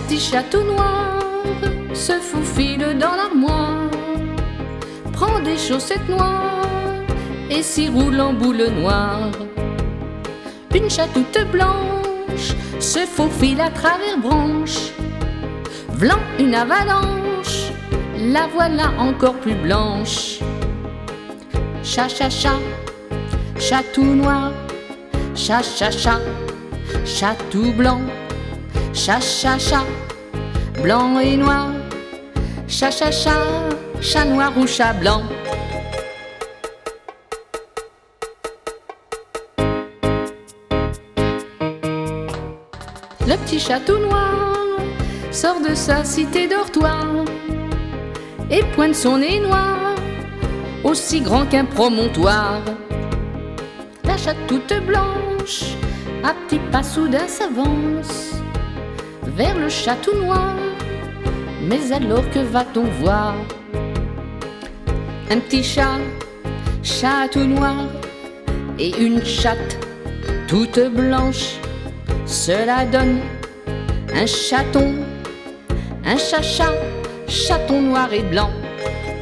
petit chat tout noir se faufile dans l'armoire, prend des chaussettes noires et s'y roule en boule noire. Une chatte toute blanche se faufile à travers branches, v'lan une avalanche, la voilà encore plus blanche. Chat, chat, chat, chat tout noir, chat, chat, chat, chat tout blanc, chat, chat, chat, blanc et noir, chat, chat, chat, chat noir ou chat blanc. Le petit chat tout noir sort de sa cité dortoir et pointe son nez noir, aussi grand qu'un promontoire. La chatte toute blanche, à petits pas soudain s'avance vers le chat tout noir. Mais alors que va-t-on voir? Un petit chat, chat tout noir, et une chatte toute blanche. Cela donne un chaton, un chat-chat, chaton noir et blanc.